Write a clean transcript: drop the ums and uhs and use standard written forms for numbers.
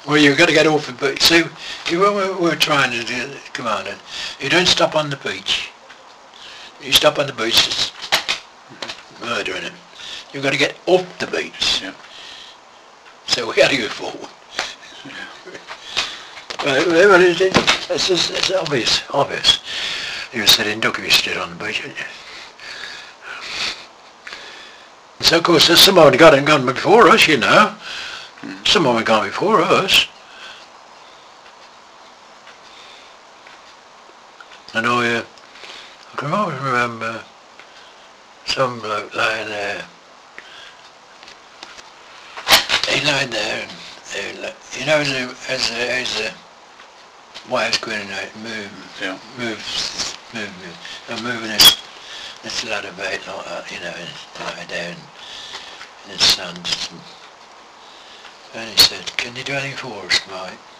Well, you've got to get off the beach. See, we're trying to do, Commander, you don't stop on the beach. You stop on the beach, it's murdering him. You've got to get off the beach. Yeah. So we got to go forward. Well, it's obvious. You were sitting duck if you stood on the beach, weren't you? So of course there's someone gone before us, you know. Someone gone before us. And I can always remember some bloke lying there. He lying there and you know as the waves going out, moving this ladder bait like that, you know, and lie down in the sand. And he said, "Can you do anything for us, mate?"